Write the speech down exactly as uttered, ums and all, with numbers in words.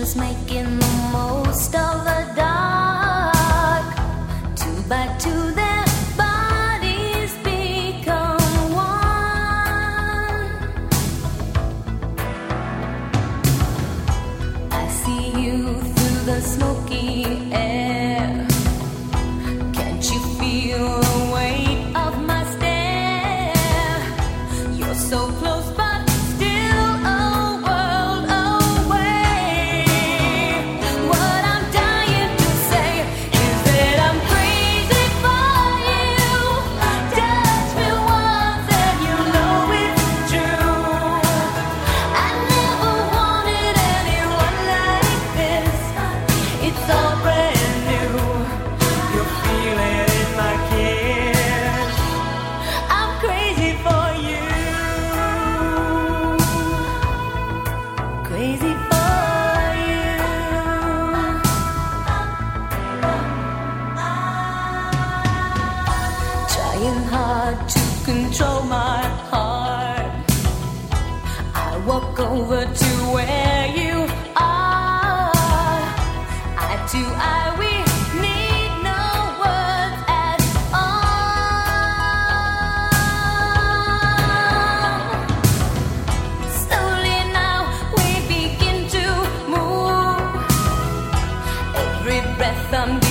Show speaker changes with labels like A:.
A: just making the most of the dark. Two by two their bodies become one. I see you through the smoky air. Can't you feel the weight of my stare? You're so close but still a world away. What I'm dying to say is that I'm crazy for you. Touch me once and you know it's true. I never wanted anyone like this. It's all brand new. You're feeling in my kiss. I'm crazy for you. Crazy for you. Trying hard to control my heart. I walk over to where you are. Eye to eye, we need no words at all. Slowly now we begin to move. Every breath I'm